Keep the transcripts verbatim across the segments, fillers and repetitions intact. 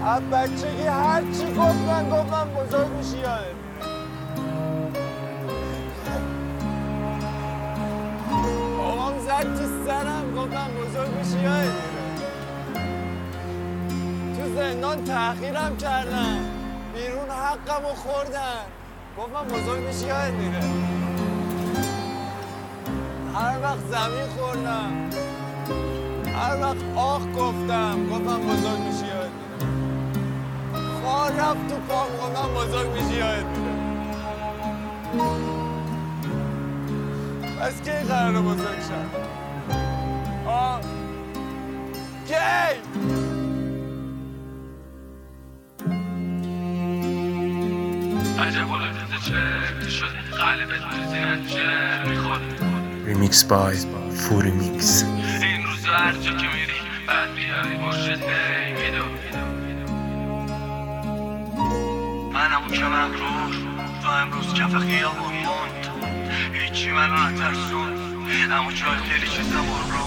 از بچگی هر چی گفتن گفتن بزرگ میشی یادت بابام زد تو سرم گفتم بزرگ میشی یادت تو زندان تحقیرم کردن بیرون حقمو خوردن گفتم بزرگ میشی یادت میره هر وقت زمین خوردم هر وقت آخ گفتم گفتم بزرگ میشی یادت میره خار رفت تو پام گفتم بزرگ میشی یادت میره پس کی قراره بزرگ شد؟ آه کی؟ عجب ولادت چه شده قلبت بزنن چه میخواد ریمیکس بای فوری میکس. این روزا هر جا که میری بعد بیاری برشت میدو من همون که مغرور تو امروز کف خیابون موند هیچی منو نترسون اما جای خیلی چیزا رو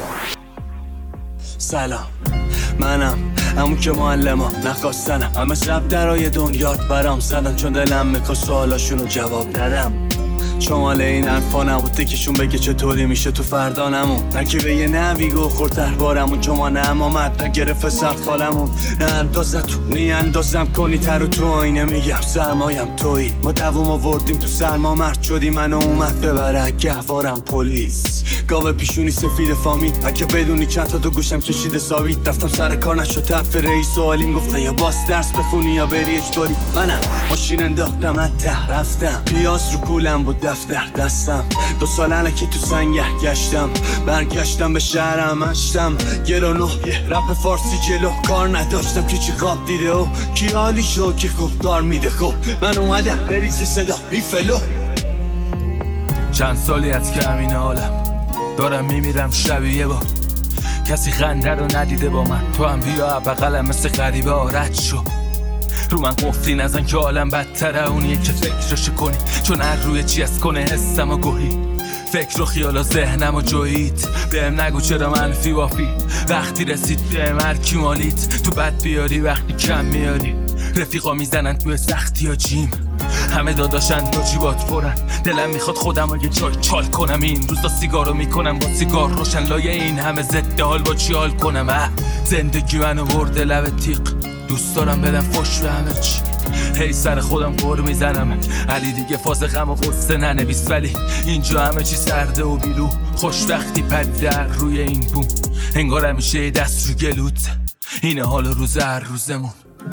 سلام منم همون که معلمم نخواستنم همه شب درای دنیات برام زدن چون دلم میخواد سوالاشونو جواب ندم شمال این حرفا نبود یکیشون بگه چطوری میشه تو فردا نمون نه که به یه نوی گو خورد تربارمون چما نم آمد نگرفت سرد خالمون نه اندازه تو نی اندازم کنی تر و تو آینه میگم سرمایم تویی ما دووم آوردیم تو سرما مرد شدی منو اومد ببره گهوارم پلیس گاوه پیشونی سفید فامیل اگه بدونی چند تا تو گوشم کشیده ساوید رفتم سر کار نشد طرف رئیس سوالیم گفتن یا باس درس بخونی یا بری اجباری منم ماشین انداختم از ته رفتم پیاز رو کولم بود دفتر دستم دو سال الکی تو سنگر گشتم برگشتم به شهرم اشتم گرانو یه رپ فارسی جلو کار نداشتم که چی خواب دیده و کی حالی شو که خوب دار میده خب من اومدم بریز صدا بیفلو چند سالی از که همین حالم دارم میمیرم شبیه با کسی خنده رو ندیده با من تو هم بیا بغلم مثل غریبه آرد شو رو من قفلی نزن که عالم بدتره اونیه که فکرشو کنی چون هر روی چی از کنه حسم و گوهی فکر و خیال و ذهنم و جویید بهم نگو چرا منفی وافی وقتی رسید بهم هر کی مالید تو بد بیاری وقتی کم میاری رفیقا میزنن توی سختی ها جیم همه داداشن دو جیبات پرن دلم میخواد خودم رو یه جای چال کنم این روزا سیگارو میکنم با سیگار روشن لایه این همه ضد حال با چی حال کنم اه زندگی منو برده لب تیغ دوست دارم بدم فش به همه چی هی سر خودم قور میزنم علی دیگه فاز غم و غصه ننویس ولی اینجا همه چی سرده و بیرو خوش وقتی پدیده در روی این بوم انگار همیشه دست رو گلوت اینه حال روز هر روزمون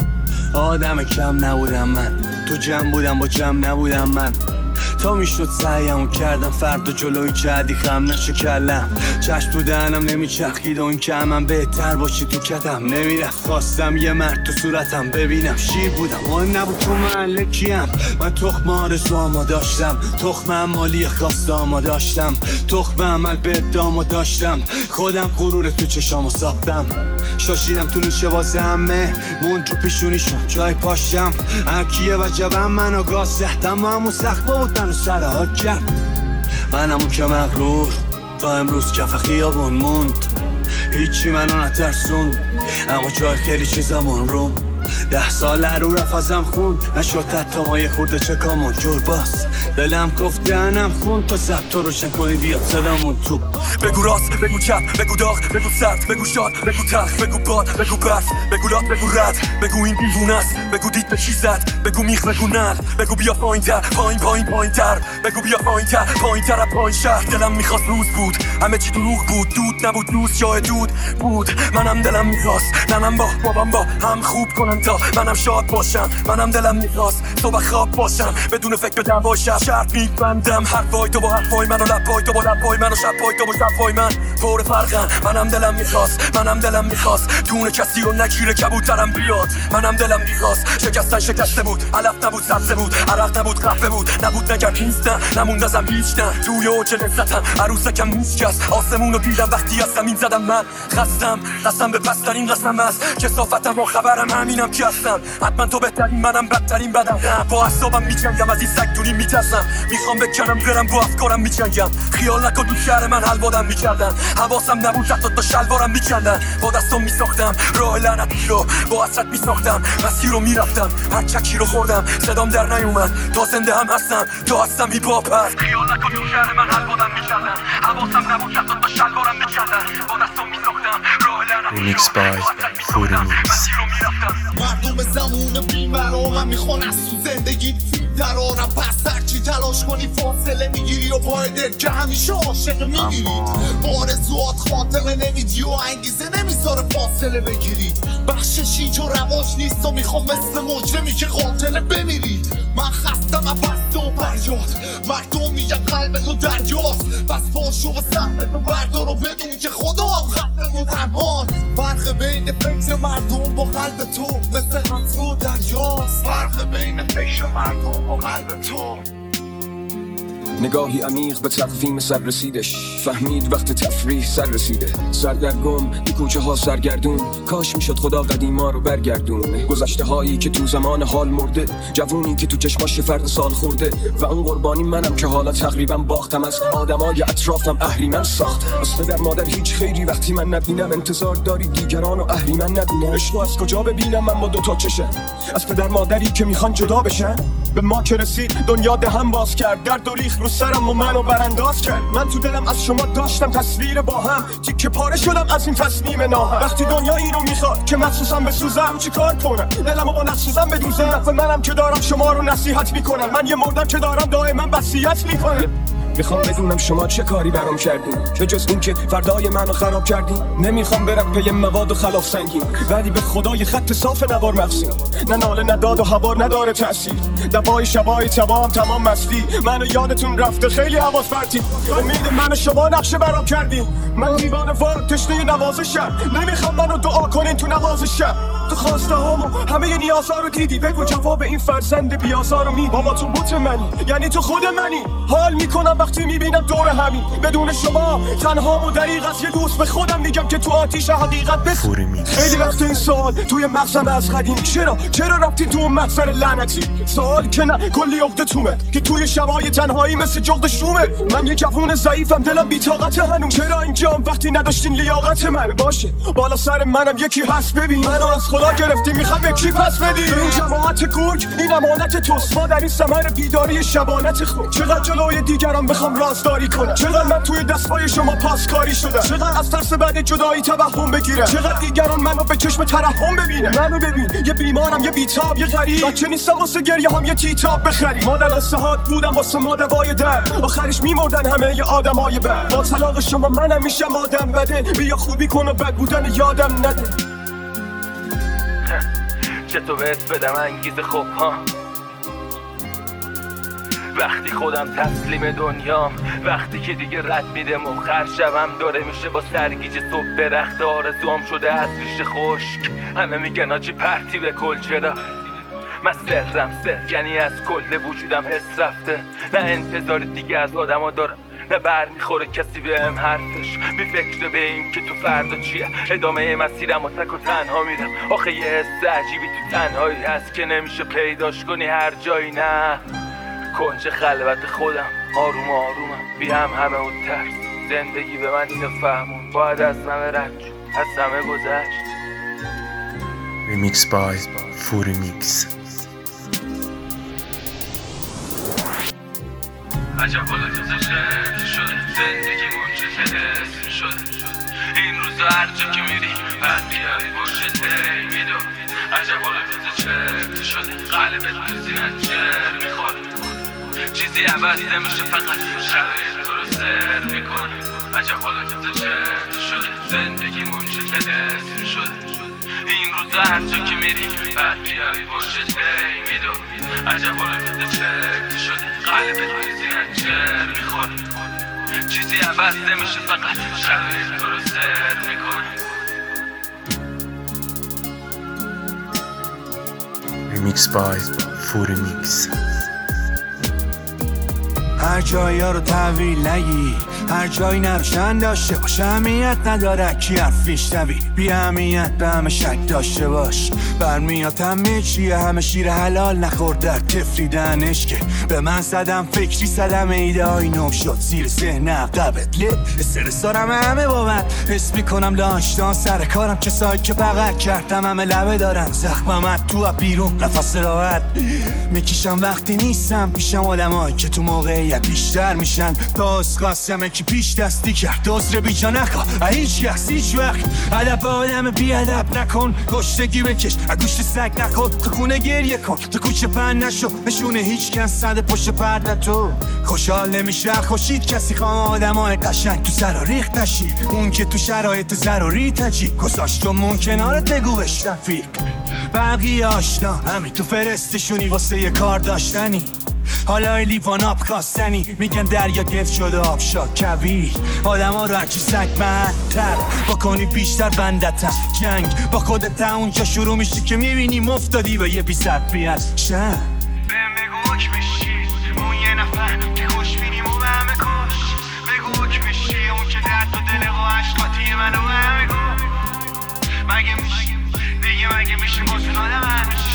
آدم کم نبودم من تو جمع بودم با جمع نبودم من تا میشد سعیمو کردم فردا جلوی جدی خم نشه کلم چشم تو دهنم نمیچرخید و این که من بهتر باشی تو کتم نمیرفت خواستم یه مرد تو صورتم ببینم شیر بودم مهم نبود تو محله کیم من تخم آرزوامو داشتم تخم مالی خواستامو داشتم تخم عمل به ادامو داشتم خودم غرور تو چشامو ساختم شاشیدم تو نوشه واسه همه مون تو پیشونیشون جای پاشم هرکیه و جبم منو گاز زهدم و همون سخت بودن و سرها کرد من همون که مغرور تا امروز کف خیابون موند هیچی منو نترسون اما جای خیلی چیزامون روم ده سال رو رفت ازم خون نشد حتی ما یه خورده چکامون جور باز دلم گفت دهنم خون تا سب تو روشن کنی بیاد صدامون تو بگو راست بگو چپ بگو داغ بگو سرد بگو شاد بگو تلخ بگو باد بگو برف بگو لات بگو رد بگو این دیوونه است بگو دید به چی زد بگو میخ بگو نر بگو بیا پایین تر پایین پایین پایین تر بگو بیا پایین تر پایین تر پایین شهر دلم میخواست روز بود همه چی دروغ بود دود نبود روز جای دود بود منم دلم میخواست ننم با بابام با هم خوب کنن تا منم شاد باشم منم دلم میخواست صبح خواب باشم بدون فکر به دعوای شب شرط میبندم حرفای تو با حرفای من و لبای تو با لبای من و شبای تو با شبای من پر فرقن منم دلم میخواست منم دلم میخواست دونه کسی رو نگیره کبوترم بیاد منم دلم میخواست شکستن شکسته بود علف نبود سبزه بود عرق نبود قهوه بود نبود نگرد نیست نه نموند ازم هیچ نه توی اوج لذتم عروسکم میشکست آسمون رو دیدم وقتی از زمین زدم من خستم قسم به پسترین قسم است کثافتم با خبرم همینم میگم کی هستم، حتما تو بهترین منم بدترین بدم. با اعصابم میجنگم از این سگدونی میترسم، میخوام بکنم برم با افکارم میجنگم. خیال نکن تو شهر من حلوادم میکردن، حواسم نبود حتی تا شلوارم میکندن. با دستام میساختم راه لعنتی رو، با حسرت میساختم مسیر رو میرفتم. هر چکی رو خوردم صدام در نیومد، تا زنده هم هستم تا هستم هیپ هاپ هست. خیال نکن تو شهر من حلوادم میکردن، حواسم نبود حتی تا شلوارم میکندن. با دستام میساختم راه لعنتی رو، Remix by Furi Mix. مردم زمون بیمرامم میخوان از تو زندگی درارم، پس هرچی تلاش کنی فاصله میگیری و پای دل که همیشه عاشق میگیری. آرزوات خاتمه نمیدی و انگیزه نمیذاره فاصله بگیری. بخششی جو رواج نیست و میخوام مثل مجرمی که قاتله بمیری. من خستم از بسته و پریاد، مردم میگن قلب تو دریاست. بس پاشو و سهمتو بردار و بدون که خدا هم خطر و تنهاست. فرق بین فکر مردم با قلب تو مثل قطر و دریاست. فرق بین فکر مردم با قلب تو. نگاهی عمیق به تقویم سر رسیدش، فهمید وقت تفریح سر رسیده. سردرگم تو کوچه ها سرگردون، کاش میشد خدا قدیما رو برگردون. گذشته هایی که تو زمان حال مرده، جوونی که تو چشماش فرد سال خورده. و اون قربانی منم که حالا تقریبا باختم، از آدمای اطرافم اهریمن ساخت. از پدر مادر هیچ خیری وقتی من نبینم، انتظار داری دیگران و اهریمن نبینم. عشقو از کجا ببینم من با دوتا چشم، از پدر مادری که میخوان جدا بشن. به ما که رسید دنیا دهن باز کرد، درد و ریخ رو سرم و منو برانداز کرد. من تو دلم از شما داشتم تصویر با هم، تیکه پاره شدم از این تصمیم ناهم. وقتی دنیا اینو میخواد که مخصوصم بسوزم، چی کار کنم؟ دلمو با نسوزم بدوزم. و منم که دارم شما رو نصیحت میکنم، من یه مردم که دارم دائما وصیت میکنم. میخوام بدونم شما چه کاری برام کردین، به جز این که فردای منو خراب کردین. نمیخوام برم پی مواد و خلاف سنگین، ولی به خدای خط صاف نوار مغزین. نه ناله نداد و هوار نداره تأثیر، دوای شبای تمام تمام مستی. منو یادتون رفته خیلی حواس پرتی، امید منو شما نقشه برام کردین. من دیوانه وار تشنه نوازشم، نمیخوام منو دعا کنین تو نوازشم. تو خواسته هامو همه نیازها رو دیدی، بگو جواب این فرزند بیازار رو می. بابا تو بوت منی، یعنی تو خود منی. حال میکنم وقتی میبینم دور همین، بدون شما تنها و دریغ از یه دوست به خودم میگم که تو آتیش حقیقت بس. خیلی وقت این سوال توی مغزم از قدیم، چرا چرا رفتی تو محضر لعنتی؟ سوال که نه کلی عقده تومه که توی شبای تنهایی مثل جغد شومه. من یه جوون ضعیفم دلم بی‌طاقت هنوز، چرا اینجام وقتی نداشتین لیاقت من؟ باشه بالا سر منم یکی هست، ببین منو از خدا گرفتی میخوام به کی پس بدی؟ این جماعت گرگ این امانت توست، ما در این ثمر بیداری شبانت خود. چقدر جلوی دیگران بخوام رازداری کنم، چقدر من توی دستای شما پاسکاری شدم، چقدر از ترس بعد جدایی توهم بگیرم، چقدر دیگران منو به چشم ترحم ببینه. منو ببین یه بیمارم، یه بیتاب، یه غریب، بچه نیستم واسه گریه هم یه تیتاب بخری. مادر از سهاد بودم واسه ما دوای درد، آخرش میمردن همه ی آدمای بد. با طلاق شما منم میشم آدم بده، بیا خوبی کن و بد بودن یادم نده. چطور بهت بدم انگیزه خوب ها، وقتی خودم تسلیم دنیام، وقتی که دیگه رد میدم و خر شبم داره میشه با سرگیج صبح درخت آرزوام شده از ریشه خشک. همه میگن آجی پرتی به کل، چرا من سرم سر یعنی از کل وجودم حس رفته. نه انتظار دیگه از آدم ها دارم، نه بر میخوره کسی بهم حرفش. بی فکر به این که تو فردا چیه، ادامه مسیرم و تک و تنها میرم. آخه یه حس عجیبی تو تنهایی هست که نمیشه پیداش کنی هر جایی. نه کنج خلوت خودم آروم آرومم، بی هم همه اون ترس. زندگی به من اینو فهمون، باید از همه رد شد، از همه گذشت. Remix by Furi Mix. عجب حالا گذشته شده، زندگیمون چه اسم شده. این روزا هر جا که میری بعد بیایی پشت میدو. عجب حالا گذشته شده، قلبت تو زینت چر میخوره. چیزی عوض نمیشه فقط شرایط تو رو سر میکنه. عجب حالا گذشته شده، زندگیمون چه اسم شده. این روزا هر جا که میری بعد بیایی پشت میدو. عجب حالا گذشته شده، قلبت تو زینت چر میخوره. چیزی عوض نمیشه فقط شرایط تو رو سر میکنه. Remix by Furi Mix. هر جایی ها رو تحویل نگی، هر جایی نروشن داشته باش، اهمیت نداره کی حرفیش نوی، بی اهمیت به همه شک داشته باش. برمیاد همه چیه، همه شیر حلال نخورد در تفریدنش که به من صدم فکری صدم ایده های نو شد زیر ذهن عقبت لب استرس دارم همه بابت حس میکنم داشتان سر کارم کسایی که بغل کردم همه لبه دارن زخممت تو بیرون نفس راحت میکشم وقتی نیستم پیشم آدمایی که تو موقعیت بیشتر میشن داست قاسمه که پیش دستی کرد دزر بیجا نخوا هیچ کس هیچ وقت ادب آدم بی ادب نکن گشتگی بکش گوشت سگ نخور تو خونه گریه کن تو کوچه پن نشو نشونه هیچ کس صد پشت پرده تو خوشحال نمیشه خوشید کسی خوام آدم های قشنگ تو سر و ریخت نشی اون که تو شرایط ضروری تجی گذاشت و مون کنارت بگو بش رفیق بقیه آشنا همین تو فرستشونی واسه یه کار داشتنی حالا لیوان آب خواستنی میگن دریا گرد شده آب شد کویر آدم ها رو هرچی سگ مهدتر بکنی بیشتر بندتر جنگ با خودت اونجا شروع میشی که میبینی مفتادی و یه بی صد بیاد شن بهم بگو حکم میشی اون یه نفر که خوش بینیم و به همه کش بگو حکم میشی اون که درد و دل و عشقاتی منو به همه گفت مگه میشی دیگه مگه میشی بازون آدم همیشه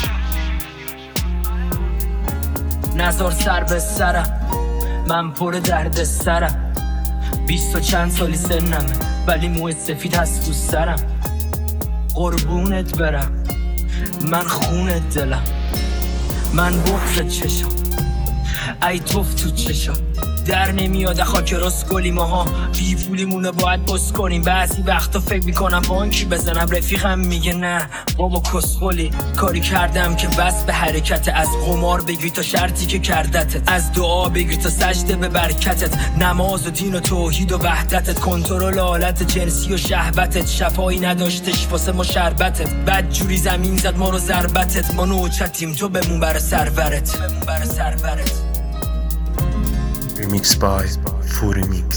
نظر سر به سرم من پر درد سرم بیست و چند سالی سنمه ولی موی سفید هست تو سرم قربونت برم من خونت دلم من بغض چشم ای توف تو چشم در نمیاد خاک راست گلی ماها بیفولیمونو باید بس کنیم بعضی وقتا فکر میکنم بانکی بزنم رفیقم میگه نه بابا کسخولی کاری کردم که بس به حرکت از قمار بگیری تا شرطی که کردتت از دعا بگیری تا سجده به برکتت نماز و دین و توحید و وحدتت کنترل حالت جنسی و شهوتت شفایی نداشتش واسه ما شربتت بد جوری زمین زد ما رو ضربتت ما نوچتیم تو بمون برا سرورت بمون برا سرورت Remix by Furimix.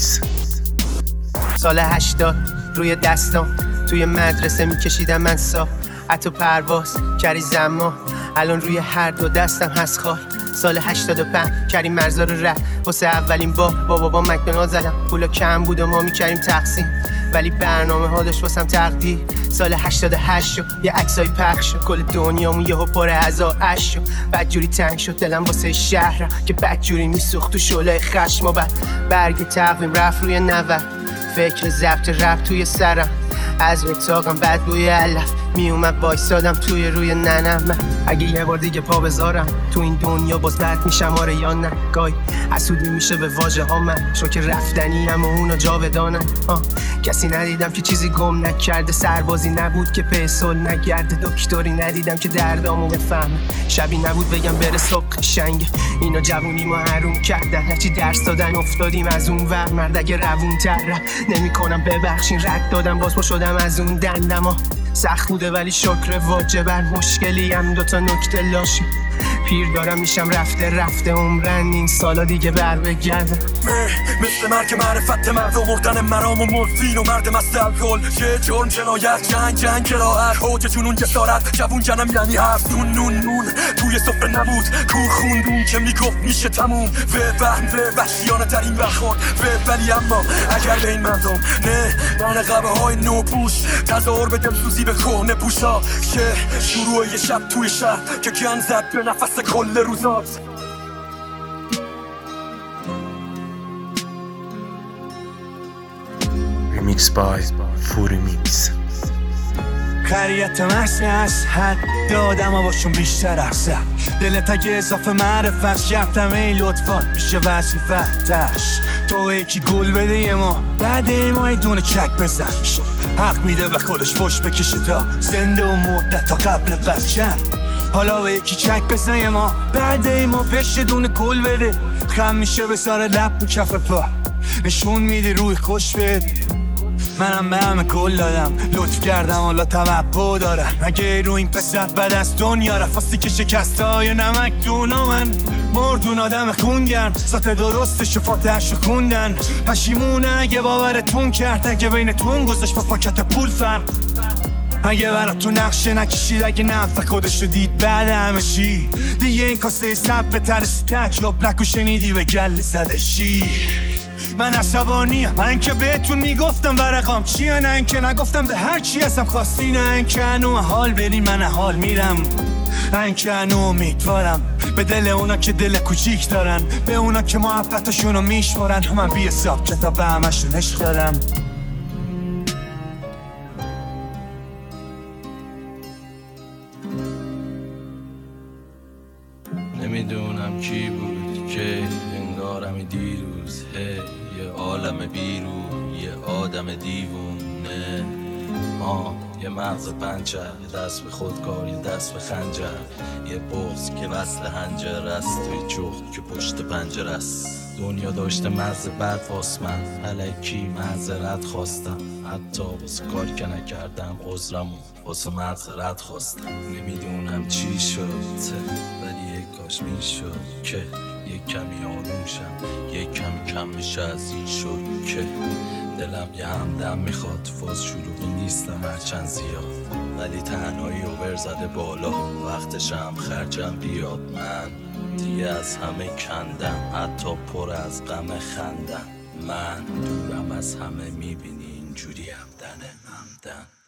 سال هشتاد روی دستام توی مدرسه میکشیدم من سا حتی پرواز کری زما الان روی هر دو دستم هست خواه سال هشتاد و پنج کریم مرزا رو رفت واسه اولین با با بابا مکدونالد زدم پولا کم بود و ما میکریم تقسیم ولی برنامه ها داشت واسم تقدیر سال هشتاد و هشت شد یه عکسای پخش شد کل دنیامون یهو پر هزار اش شد بدجوری تنگ شد دلم واسه شهرم که بدجوری میسوخت تو شعله خشم و بعد برگ تقویم رفت روی نود فکر ضبط رفت توی سرم از اتاقم بد بوی علف میومد وایسادم توی روی ننم من اگه یه بار دیگه پا بذارم تو این دنیا باز بد میشم آره یا نه گای حسودی میشه به واژه ها من چون که رفتنی هم و اونو جاودانم کسی ندیدم که چیزی گم نکرده سربازی نبود که پسول نگرده دکتری ندیدم که دردامو بفهمه شبی نبود بگم بره صبح قشنگه اینا جوونی ما حروم کردن هرچی درس دادن افتادیم از اون ور مرد اگه روون تر نمی کنم ببخشین رد دادم باز پا شدم از اون دندما سخت بوده ولی شکر واجبر مشکلی هم دوتا نکته لاشی پیر دارم میشم رفته رفته عمرن این سالا دیگه بر بگردم مثل مرگ معرفت مرد و مردن مرام و مورفین و مرد مست الکل یه جرم جنایت جنگ جنگ کراهت اوج جنون جسارت جوون جنم یعنی حرف نون نون نون توی سفره نبود کور خوندون که میگفت میشه تموم و وهم و وحشیانه در این برخورد و ولی اما اگر به این مردم نه نه قبه های نو پوش تظاهر به دلسوزی به کهنه پوشا که شروع یه شب توی شهر که گن زد به نفس کل روزات Remix by Furimix. خریت محصه از حد دادم و باشون بیشتر احسن دلت اگه اضافه معرفت شفتم ای لطفات میشه وظیفه تش تو یکی گل بده یه ما بعد ای ما ای دونه چک بزن حق میده به خودش پشت بکشه تا زنده و مدت تا قبل بچن حالا به یکی چک بزن یه ما بعد ای ما بشه دونه گل بده خم میشه به سر لب و کف پا نشون میده روی خوش بده منم به همه گل دادم لطف کردم حالا توقع دارم اگه رو این پسر بد از دنیا رفاستی که شکسته های نمک دونا من مردون آدم خونگرم ذات درست شفاتش رو خوندن پشیمونه اگه باورتون کرد اگه بینتون گذاشت با پاکت پول فرق اگه برات تو نقشه نکشید اگه نفت خودش رو دید بعد همه چی دیگه این کاسه سب به ترسی تک لب نکو شنیدی به گل زده شی من عصبانیم، من که بهتون میگفتم ورقام چیه، نه اینکه نگفتم به هر چی هستم خواستی، نه اینکه هنو حال برین من حال میرم، نه اینکه هنو امیدوارم به دل اونا که دل کوچیک دارن، به اونا که محبتشونو میشمارن، من بی حساب کتاب به همشون عشق دارم. نمیدونم کی بود که انگارم دیروز، هی یه عالم بیرون، یه آدم دیوونه، آه یه مغز پنچر، یه دست به خودکار، یه دست به خنجر، یه بغض که وصل هنجر است، توی جغد که پشت پنجر است. دنیا داشته مرز بد واس من، الکی معذرت خواستم، حتی واسه کار که نکردم عذرمو واسه معذرت خواستم. نمیدونم چی شد ولی یک کاش میشد که یک کمی آروم شم، یک کمی کم بشه از این شد که دلم یه همدم میخواد، فاز شلوغی نیستم هرچند زیاد، ولی تنهایی اوور زده بالا، وقتشم خرجم بیاد. من دیگه از همه کندم، حتی پر از غم خندم، من دورم از همه میبینی اینجوری همدنه همدن.